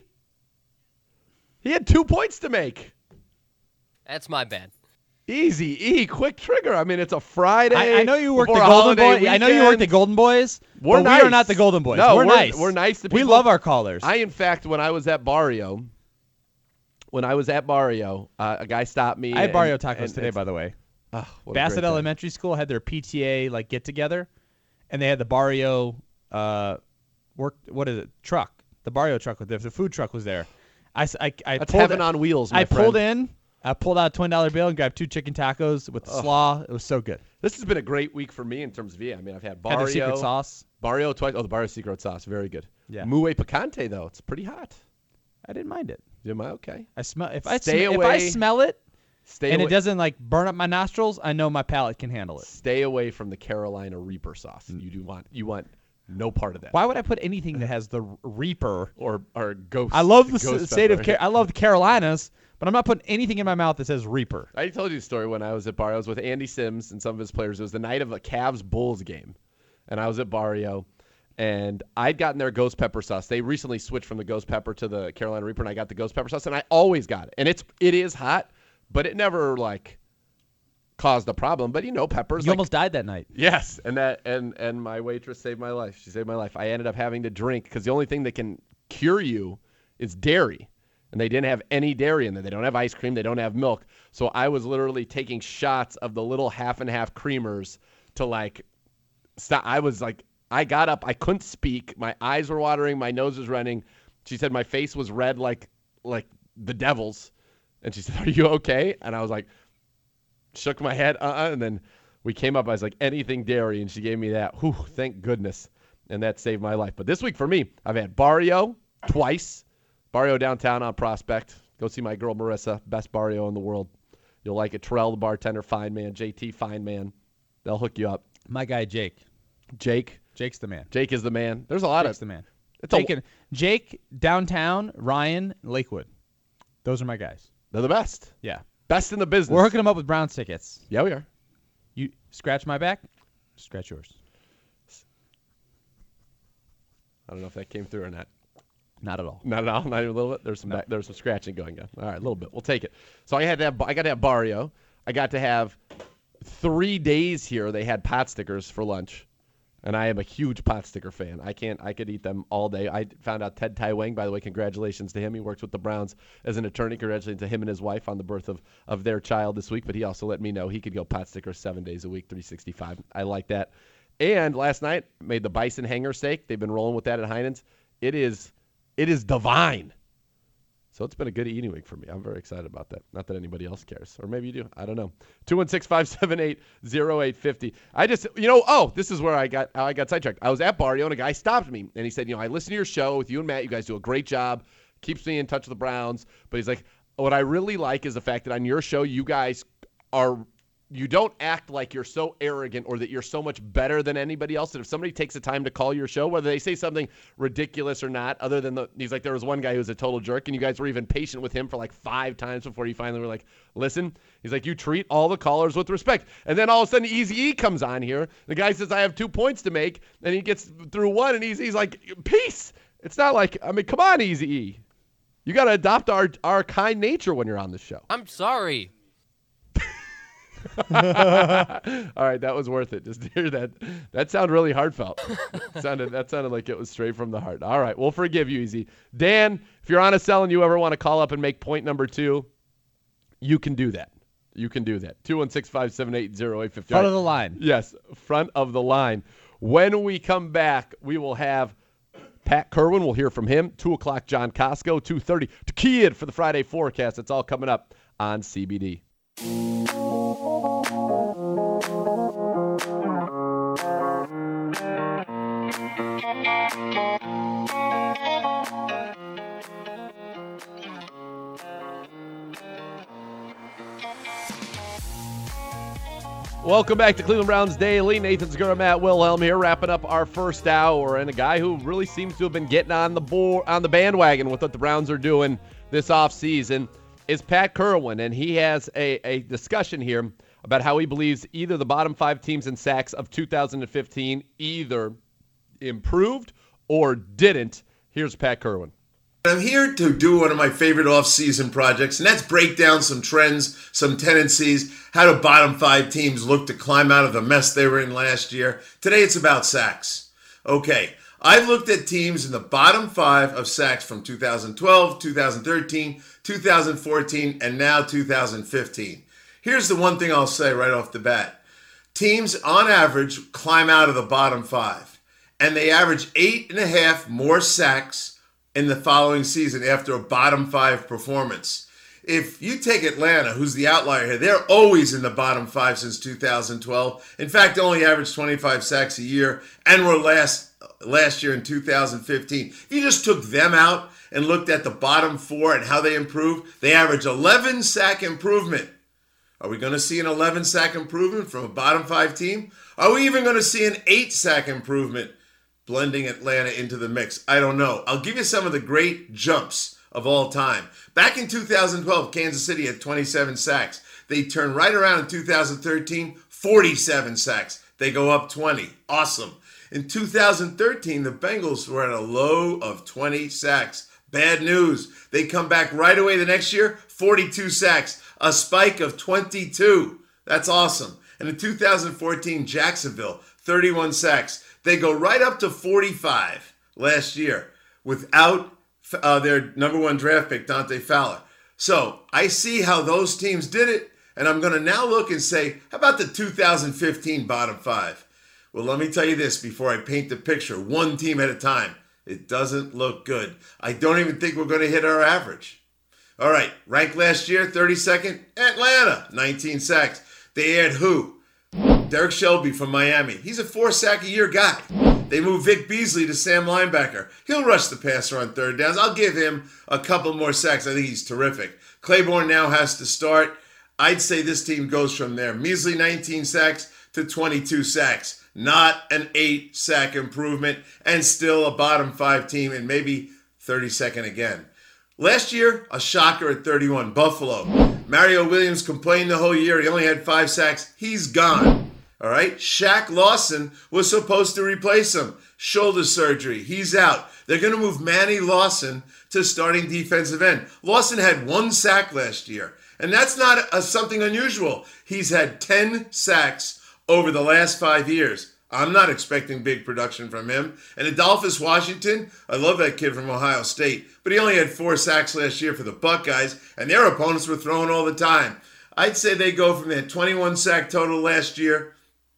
He had two points to make. That's my bad. Easy E, quick trigger. I mean, it's a Friday. I, I know you work the before a Golden holiday Boys. I know you work the weekend. Golden Boys. We're but we are nice. not the Golden Boys. No, we're, we're- nice. we're nice to We people. love our callers. I, in fact, when I was at Barrio, when I was at Barrio, uh, a guy stopped me. I had and- Barrio tacos and- today, and- by the way. Oh, what a Bassett great time. Elementary School had their P T A like get together, and they had the Barrio uh, work. What is it? Truck. The Barrio truck was there. The food truck was there. I, s- I, I That's pulled heaven in- on wheels, my I friend. pulled in. I pulled out a twenty dollar bill and grabbed two chicken tacos with Ugh. slaw. It was so good. This has been a great week for me in terms of yeah. I mean, I've had Had Barrio, their secret sauce. Barrio twice. Oh, the Barrio secret sauce, very good. Yeah. Mue picante though, it's pretty hot. I didn't mind it. Am I okay? I smell if I Stay sm- if I away. smell it Stay and away. it doesn't like burn up my nostrils, I know my palate can handle it. Stay away from the Carolina Reaper sauce. Mm. You do want you want no part of that. Why would I put anything that has the Reaper? Or or ghost. I love the ghost s- state of pepper. Car- I love the Carolinas, but I'm not putting anything in my mouth that says Reaper. I told you a story when I was at Barrio. I was with Andy Sims and some of his players. It was the night of a Cavs-Bulls game, and I was at Barrio, and I'd gotten their ghost pepper sauce. They recently switched from the ghost pepper to the Carolina Reaper, and I got the ghost pepper sauce, and I always got it. And it's it is hot, but it never like caused a problem. But you know, peppers. You like, almost died that night. Yes, and that and and my waitress saved my life. She saved my life. I ended up having to drink because the only thing that can cure you is dairy, and they didn't have any dairy in there. They don't have ice cream. They don't have milk. So I was literally taking shots of the little half and half creamers to like stop. I was like, I got up. I couldn't speak. My eyes were watering. My nose was running. She said my face was red like like the devil's, and she said, "Are you okay?" And I was like, shook my head, uh-uh, and then we came up. I was like, anything dairy, and she gave me that. Whew, thank goodness, and that saved my life. But this week for me, I've had Barrio twice. Barrio downtown on Prospect. Go see my girl Marissa, best Barrio in the world. You'll like it. Terrell, the bartender, fine man. J T, fine man. They'll hook you up. My guy Jake. Jake. Jake's the man. Jake is the man. There's a lot Jake's of the man. It's Jake, a, and, Jake, downtown, Ryan, Lakewood. Those are my guys. They're the best. Yeah. Best in the business. We're hooking them up with Browns tickets. Yeah, we are. You scratch my back, scratch yours. I don't know if that came through or not. Not at all. Not at all. Not even a little bit. There's some. No. Back, there's some scratching going on. All right, a little bit. We'll take it. So I had to have. I got to have Barrio. I got to have three days here. They had pot stickers for lunch, and I am a huge pot sticker fan. I can't. I could eat them all day. I found out Ted Tai Wang. By the way, congratulations to him. He works with the Browns as an attorney. Congratulations to him and his wife on the birth of of their child this week. But he also let me know he could go pot stickers seven days a week, three sixty-five. I like that. And last night made the bison hanger steak. They've been rolling with that at Heinen's. It is. It is divine. So it's been a good eating week for me. I'm very excited about that. Not that anybody else cares. Or maybe you do. I don't know. two one six, five seven eight, zero eight five zero. I just, you know, oh, this is where I got how I got sidetracked. I was at Barrio, and a guy stopped me, and he said, you know, I listen to your show with you and Matt. You guys do a great job. Keeps me in touch with the Browns. But he's like, what I really like is the fact that on your show, you guys are – you don't act like you're so arrogant or that you're so much better than anybody else that if somebody takes the time to call your show, whether they say something ridiculous or not, other than the, he's like, there was one guy who was a total jerk, and you guys were even patient with him for like five times before you finally were like, listen, he's like, you treat all the callers with respect. And then all of a sudden, Eazy-E comes on here. The guy says, I have two points to make, and he gets through one, and he's, he's like, peace. It's not like, I mean, come on, Eazy-E. You got to adopt our, our kind nature when you're on the show. I'm sorry. All right, that was worth it. Just to hear that. That sounded really heartfelt. sounded that sounded like it was straight from the heart. All right, we'll forgive you, Easy. Dan, if you're on a cell and you ever want to call up and make point number two, you can do that. You can do that. two one six, five seven eight, zero eight five zero. Front of the line. Yes, front of the line. When we come back, we will have Pat Kerwin. We'll hear from him. two o'clock, John Costco. two thirty, to Kid for the Friday forecast. It's all coming up on C B D. Welcome back to Cleveland Browns Daily. Nathan Segura, Matt Wilhelm here, wrapping up our first hour, and a guy who really seems to have been getting on the board, on the bandwagon with what the Browns are doing this offseason is Pat Kerwin, and he has a, a discussion here about how he believes either the bottom five teams in sacks of two thousand fifteen either improved or didn't. Here's Pat Kerwin. I'm here to do one of my favorite off-season projects, and that's break down some trends, some tendencies, how do bottom five teams look to climb out of the mess they were in last year. Today it's about sacks. Okay, I've looked at teams in the bottom five of sacks from two thousand twelve, two thousand thirteen, two thousand fourteen, and now two thousand fifteen. Here's the one thing I'll say right off the bat. Teams, on average, climb out of the bottom five, and they average eight and a half more sacks in the following season after a bottom five performance. If you take Atlanta, who's the outlier here, they're always in the bottom five since two thousand twelve. In fact, they only averaged twenty-five sacks a year and were last last year in two thousand fifteen. If you just took them out and looked at the bottom four and how they improved, they average eleven sack improvement. Are we going to see an eleven sack improvement from a bottom five team? Are we even going to see an eight sack improvement? Blending Atlanta into the mix. I don't know. I'll give you some of the great jumps of all time. Back in two thousand twelve, Kansas City had twenty-seven sacks. They turned right around in two thousand thirteen, forty-seven sacks. They go up twenty. Awesome. In two thousand thirteen, the Bengals were at a low of twenty sacks. Bad news. They come back right away the next year, forty-two sacks. A spike of twenty-two. That's awesome. And in two thousand fourteen, Jacksonville, thirty-one sacks. They go right up to forty-five last year without uh, their number one draft pick, Dante Fowler. So I see how those teams did it, and I'm going to now look and say, how about the two thousand fifteen bottom five? Well, let me tell you this before I paint the picture, one team at a time. It doesn't look good. I don't even think we're going to hit our average. All right, ranked last year, thirty-second, Atlanta, nineteen sacks. They had who? Derek Shelby from Miami. He's a four-sack-a-year guy. They moved Vic Beasley to Sam linebacker. He'll rush the passer on third downs. I'll give him a couple more sacks. I think he's terrific. Claiborne now has to start. I'd say this team goes from there. Measly nineteen sacks to twenty-two sacks. Not an eight-sack improvement, and still a bottom five team, and maybe thirty-second again. Last year, a shocker at thirty-one, Buffalo. Mario Williams complained the whole year. He only had five sacks. He's gone. All right? Shaq Lawson was supposed to replace him. Shoulder surgery. He's out. They're going to move Manny Lawson to starting defensive end. Lawson had one sack last year, and that's not a, something unusual. He's had ten sacks over the last five years. I'm not expecting big production from him. And Adolphus Washington, I love that kid from Ohio State, but he only had four sacks last year for the Buckeyes, and their opponents were throwing all the time. I'd say they go from that twenty-one sack total last year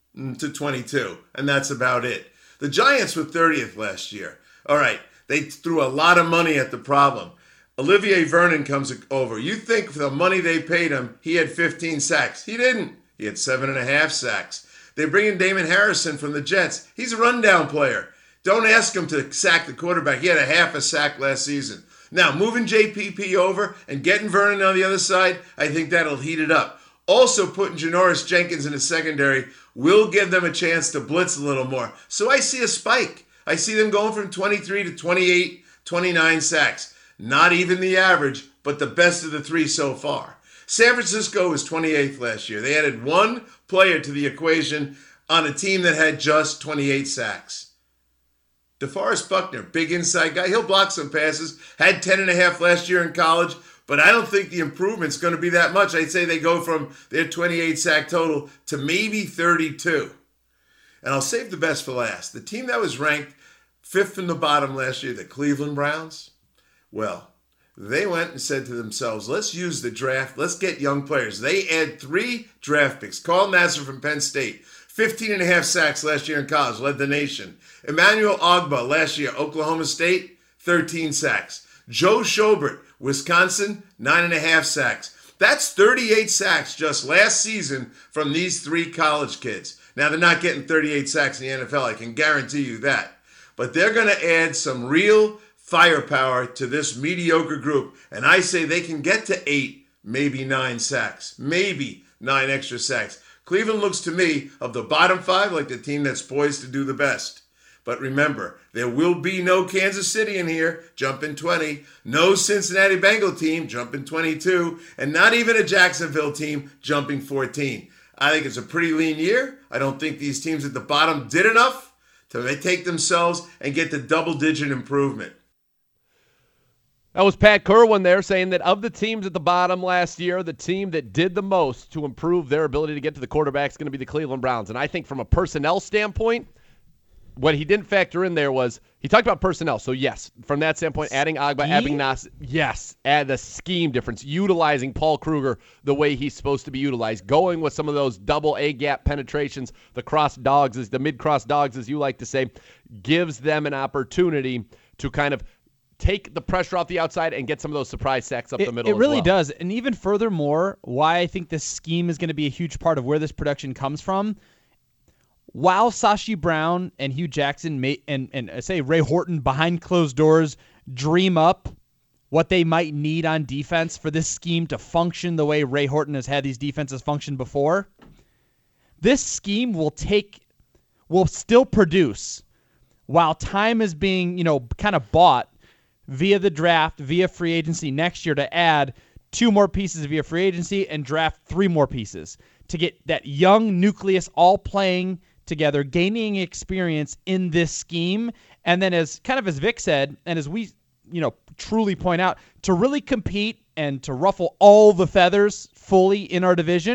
to twenty-two, and that's about it. The Giants were thirtieth last year. All right, they threw a lot of money at the problem. Olivier Vernon comes over. You think for the money they paid him, he had fifteen sacks. He didn't. He had seven and a half sacks. They bring in Damon Harrison from the Jets. He's a rundown player. Don't ask him to sack the quarterback. He had a half a sack last season. Now, moving J P P over and getting Vernon on the other side, I think that'll heat it up. Also, putting Janoris Jenkins in the secondary will give them a chance to blitz a little more. So I see a spike. I see them going from twenty-three to twenty-eight, twenty-nine sacks. Not even the average, but the best of the three so far. San Francisco was twenty-eighth last year. They added one player to the equation on a team that had just twenty-eight sacks. DeForest Buckner, big inside guy. He'll block some passes. Had ten and a half last year in college, but I don't think the improvement's going to be that much. I'd say they go from their twenty-eight sack total to maybe thirty-two. And I'll save the best for last. The team that was ranked fifth from the bottom last year, the Cleveland Browns, well, they went and said to themselves, let's use the draft. Let's get young players. They add three draft picks. Carl Nassib from Penn State, fifteen and a half sacks last year in college, led the nation. Emmanuel Ogbah last year, Oklahoma State, thirteen sacks. Joe Schobert, Wisconsin, nine and a half sacks. That's thirty-eight sacks just last season from these three college kids. Now, they're not getting thirty-eight sacks in the N F L. I can guarantee you that. But they're going to add some real firepower to this mediocre group, and I say they can get to eight, maybe nine sacks, maybe nine extra sacks. Cleveland looks to me, of the bottom five, like the team that's poised to do the best. But remember, there will be no Kansas City in here, jumping twenty, no Cincinnati Bengal team, jumping twenty-two, and not even a Jacksonville team, jumping fourteen. I think it's a pretty lean year. I don't think these teams at the bottom did enough to take themselves and get the double-digit improvement. That was Pat Kerwin there saying that of the teams at the bottom last year, the team that did the most to improve their ability to get to the quarterback is going to be the Cleveland Browns. And I think from a personnel standpoint, what he didn't factor in there was he talked about personnel. So, yes, from that standpoint, adding Ogbah, adding Nas, yes, add the scheme difference, utilizing Paul Kruger the way he's supposed to be utilized, going with some of those double A-gap penetrations, the cross dogs, as the mid-cross dogs, as you like to say, gives them an opportunity to kind of take the pressure off the outside and get some of those surprise sacks up it, the middle. It really as well. does. And even furthermore, why I think this scheme is going to be a huge part of where this production comes from. While Sashi Brown and Hugh Jackson may, and, and I say Ray Horton behind closed doors dream up what they might need on defense for this scheme to function the way Ray Horton has had these defenses function before, this scheme will take, will still produce while time is being, you know, kind of bought via the draft, via free agency next year to add two more pieces via free agency and draft three more pieces to get that young nucleus all playing together, gaining experience in this scheme. And then as kind of as Vic said, and as we, you know, truly point out, to really compete and to ruffle all the feathers fully in our division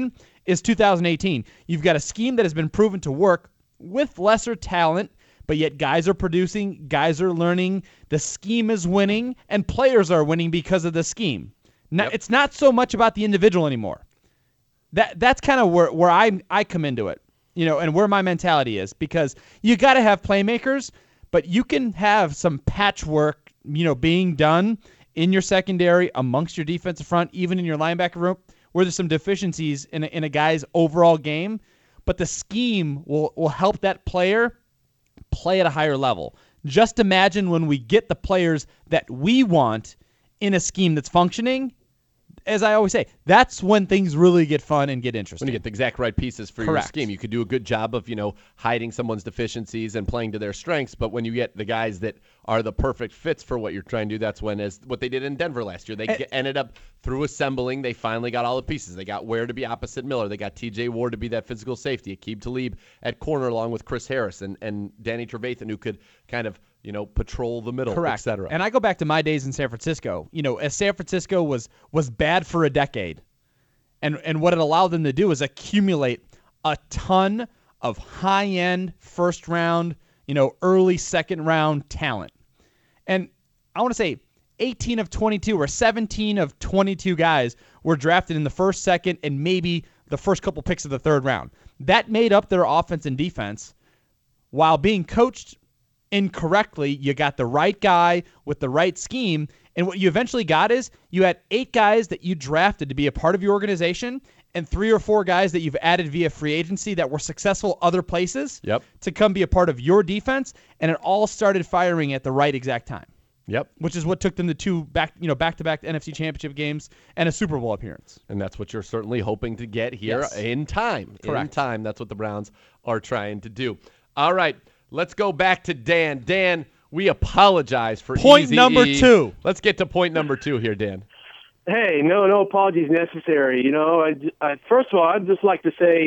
is two thousand eighteen. You've got a scheme that has been proven to work with lesser talent, but yet guys are producing, guys are learning, the scheme is winning, and players are winning because of the scheme. Now, Yep. It's not so much about the individual anymore. That That's kind of where, where I, I come into it, you know, and where my mentality is, because you got to have playmakers, but you can have some patchwork, you know, being done in your secondary, amongst your defensive front, even in your linebacker room, where there's some deficiencies in a, in a guy's overall game, but the scheme will, will help that player play at a higher level. Just imagine when we get the players that we want in a scheme that's functioning. As I always say, that's when things really get fun and get interesting. When you get the exact right pieces for Correct. your scheme, you could do a good job of, you know, hiding someone's deficiencies and playing to their strengths. But when you get the guys that are the perfect fits for what you're trying to do, that's when, as what they did in Denver last year, they And- get, ended up through assembling. They finally got all the pieces. They got Ware to be opposite Miller. They got T J Ward to be that physical safety. Aqib Talib at corner along with Chris Harris and, and Danny Trevathan, who could kind of, you know, patrol the middle, Correct. et cetera. And I go back to my days in San Francisco. You know, as San Francisco was was bad for a decade, and and what it allowed them to do is accumulate a ton of high-end first round, you know, early second round talent. And I want to say eighteen of twenty-two or seventeen of twenty-two guys were drafted in the first, second, and maybe the first couple picks of the third round. That made up their offense and defense while being coached incorrectly. You got the right guy with the right scheme, and what you eventually got is you had eight guys that you drafted to be a part of your organization and three or four guys that you've added via free agency that were successful other places Yep. to come be a part of your defense, and it all started firing at the right exact time, Yep. which is what took them to two back, you know, back-to-back N F C Championship games and a Super Bowl appearance. And that's what you're certainly hoping to get here Yes. in time. In Correct. time. That's what the Browns are trying to do. All right. Let's go back to Dan. Dan, we apologize for Point Easy number E. two. Let's get to point number two here, Dan. Hey, no, no apologies necessary. You know, I, I, first of all, I'd just like to say,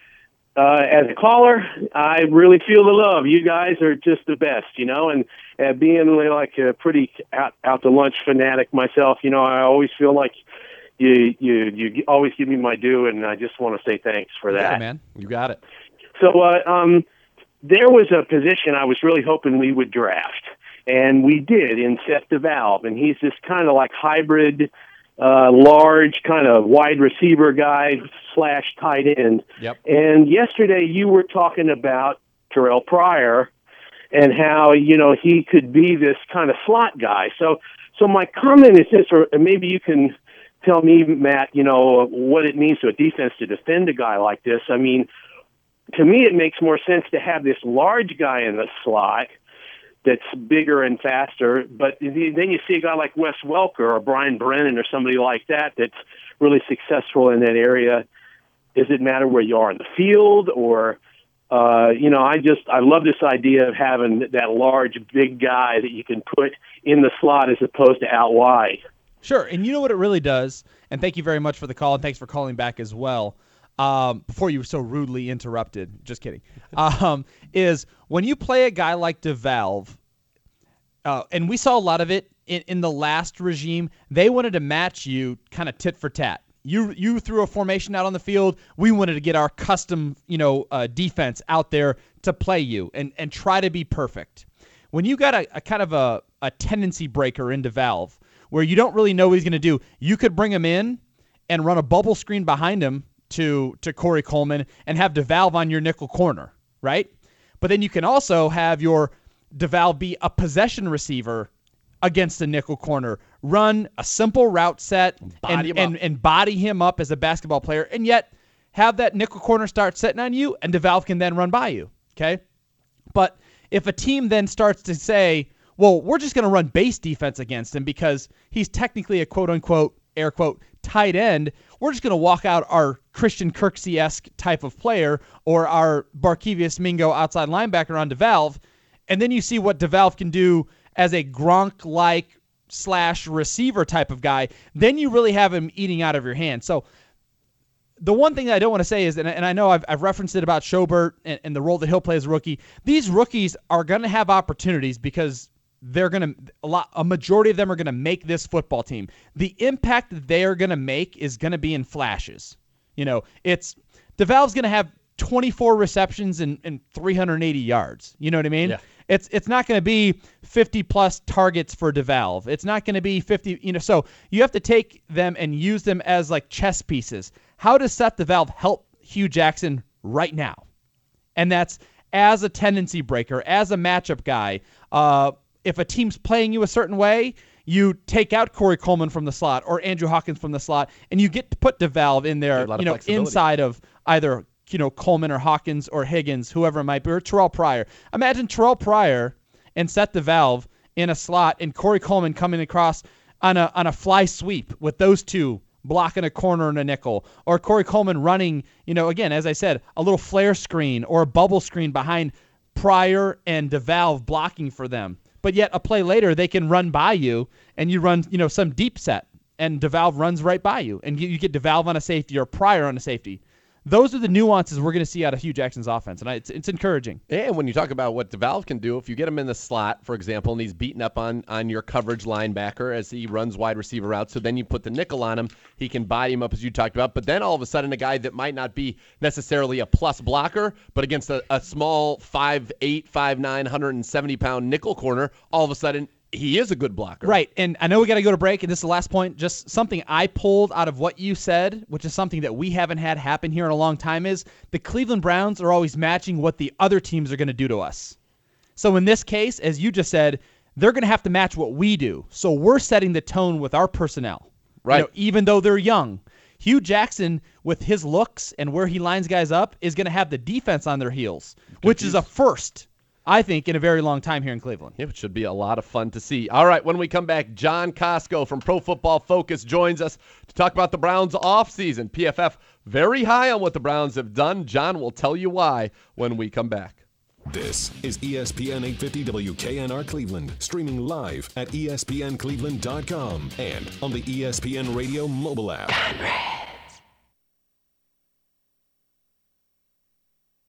uh, as a caller, I really feel the love. You guys are just the best, you know, and uh, being like a pretty out, out to lunch fanatic myself, you know, I always feel like you, you, you always give me my due, and I just want to say thanks for that. Yeah, man. You got it. So, uh, um, there was a position I was really hoping we would draft, and we did in Seth DeValve, and he's this kind of like hybrid, uh, large kind of wide receiver guy slash tight end. Yep. And yesterday you were talking about Terrell Pryor and how, you know, he could be this kind of slot guy. So, so my comment is this, or maybe you can tell me, Matt, you know, what it means to a defense to defend a guy like this. I mean, to me, it makes more sense to have this large guy in the slot that's bigger and faster. But then you see a guy like Wes Welker or Brian Brennan or somebody like that that's really successful in that area. Does it matter where you are in the field? Or, uh, you know, I just I love this idea of having that large, big guy that you can put in the slot as opposed to out wide. Sure, and you know what it really does, and thank you very much for the call, and thanks for calling back as well. Um, before you were so rudely interrupted, just kidding, um, is when you play a guy like DeValve, uh, and we saw a lot of it in, in the last regime, they wanted to match you kind of tit for tat. You you threw a formation out on the field, we wanted to get our custom, you know, uh, defense out there to play you and, and try to be perfect. When you got a, a kind of a, a tendency breaker in DeValve, where you don't really know what he's going to do, you could bring him in and run a bubble screen behind him to to Corey Coleman and have DeValve on your nickel corner, right? But then you can also have your DeValve be a possession receiver against a nickel corner, run a simple route set Body and, him and, up. and body him up as a basketball player, and yet have that nickel corner start setting on you, and DeValve can then run by you, okay? But if a team then starts to say, well, we're just going to run base defense against him because he's technically a quote-unquote, air quote, tight end, we're just going to walk out our Christian Kirksey-esque type of player or our Barkevius Mingo outside linebacker on DeValve, and then you see what DeValve can do as a Gronk-like slash receiver type of guy, then you really have him eating out of your hand. So the one thing that I don't want to say is, and, and I know I've, I've referenced it about Schobert and, and the role that he'll play as a rookie, these rookies are going to have opportunities because they're going to, a lot, a majority of them are going to make this football team. The impact that they are going to make is going to be in flashes. You know, it's DeValve's going to have twenty-four receptions and, and three hundred eighty yards. You know what I mean? Yeah. It's it's not going to be fifty plus targets for DeValve. It's not going to be fifty, you know, so you have to take them and use them as like chess pieces. How does Seth DeValve help Hugh Jackson right now? And that's as a tendency breaker, as a matchup guy. Uh, if a team's playing you a certain way, you take out Corey Coleman from the slot or Andrew Hawkins from the slot, and you get to put DeValve in there, you know, inside of either you know, Coleman or Hawkins or Higgins, whoever it might be, or Terrell Pryor. Imagine Terrell Pryor and Seth DeValve in a slot and Corey Coleman coming across on a on a fly sweep with those two blocking a corner and a nickel, or Corey Coleman running, you know, again, as I said, a little flare screen or a bubble screen behind Pryor and DeValve blocking for them. But yet a play later, they can run by you and you run, you know, some deep set and DeValve runs right by you and you, you get DeValve on a safety or Pryor on a safety. Those are the nuances we're going to see out of Hugh Jackson's offense, and I, it's it's encouraging. And when you talk about what DeValve can do, if you get him in the slot, for example, and he's beating up on, on your coverage linebacker as he runs wide receiver routes, so then you put the nickel on him, he can body him up as you talked about, but then all of a sudden a guy that might not be necessarily a plus blocker, but against a, a small five eight, five nine, one hundred seventy pound nickel corner, all of a sudden he is a good blocker. Right, and I know we got to go to break, and this is the last point. Just something I pulled out of what you said, which is something that we haven't had happen here in a long time, is the Cleveland Browns are always matching what the other teams are going to do to us. So in this case, as you just said, they're going to have to match what we do. So we're setting the tone with our personnel, right? You know, even though they're young. Hugh Jackson, with his looks and where he lines guys up, is going to have the defense on their heels, which is a first, I think, in a very long time here in Cleveland. Yeah, it should be a lot of fun to see. All right, when we come back, John Costco from Pro Football Focus joins us to talk about the Browns' offseason. P F F very high on what the Browns have done. John will tell you why when we come back. This is E S P N eight fifty W K N R Cleveland, streaming live at E S P N Cleveland dot com and on the E S P N Radio mobile app.